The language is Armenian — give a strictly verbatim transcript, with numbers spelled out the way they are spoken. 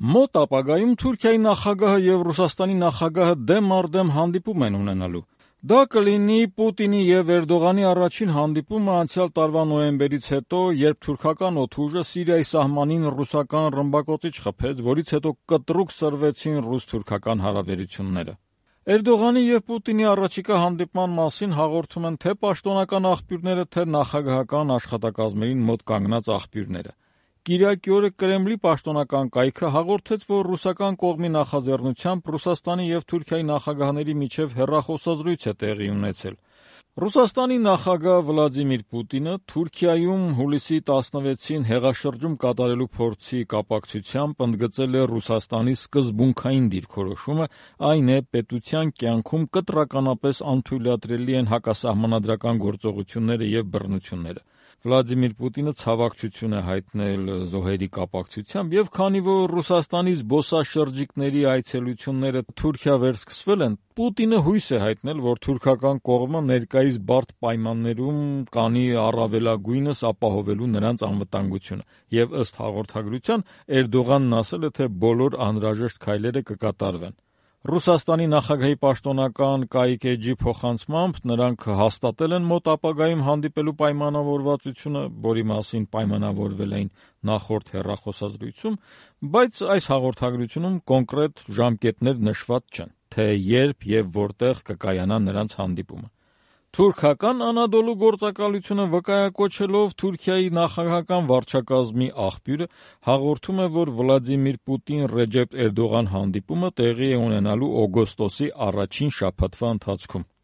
Մոտ ապագայում Թուրքիայի նախագահը եւ Ռուսաստանի նախագահը դեմ առ դեմ հանդիպում են ունենալու։ Դա կլինի Պուտինի եւ Էրդողանի առաջին հանդիպումը անցյալ տարվա նոյեմբերից հետո, երբ թուրքական օդուժը Սիրիայի սահմանին ռուսական ռմբակոծիչ խփեց, որից հետո կտրուկ սրվեցին ռուս-թուրքական հարաբերությունները։ Էրդողանի եւ Պուտինի առաջիկա հանդիպման մասին հաղորդում են թե պաշտոնական աղբյուրները, թե նախագահական աշխատակազմերին մոտ կանգնած աղբյուրները։ Կիրակի օրը Կրեմլի պաշտոնական կայքը հաղորդեց, որ ռուսական կողմի նախաձեռնությամբ Ռուսաստանի եւ Թուրքիայի նախագահների միջև հեռախոսազրույց է տեղի ունեցել։ Ռուսաստանի նախագահ Վլադիմիր Պուտինը Թուրքիայում հուլիսի տասնվեցին հեղաշրջում կատարելու փորձի կապակցությամբ ընդգծել է Ռուսաստանի սկզբունքային դիրքորոշումը, այն է պետության կյանքում կտրականապես անթույլատրելի են հակասահմանադրական գործողությունները եւ բռնությունները։ Վլադիմիր Պուտինը ցավակցություն է հայտնել զոհերի կապակցությամբ եւ քանի որ Ռուսաստանի զբոսաշրջիկների այցելությունները Թուրքիա վերսկսվել են, Պուտինը հույս է հայտնել, որ թուրքական կողմը ներկայիս բարդ պայմաններում կանի առավելագույնս ապահովելու նրանց անվտանգությունը եւ ըստ հաղորդագրության Էրդողանն ասել է, թե բոլոր անհրաժեշտ քայլերը կկատարվեն։ Ռուսաստանի նախագահի պաշտոնական կայք էջի փոխանցմամբ նրանք հաստատել են մոտ ապագայում հանդիպելու պայմանավորվածությունը, որի մասին պայմանավորվել էին նախորդ հեռախոսազրույցում, բայց այս հաղորդագրությունում կոնկրետ ժամկետներ նշված չեն, թե երբ եւ որտեղ կկայանա նրանց հանդիպումը։ Թուրքական Անադոլու գործակալությունը վկայակոչելով Թուրքիայի նախագահական վարչակազմի աղբյուրը հաղորդում է, որ Վլադիմիր Պուտին-Ռեջեփ Էրդողան հանդիպումը տեղի է ունենալու օգոստոսի առաջին շաբաթվա ընթացքում։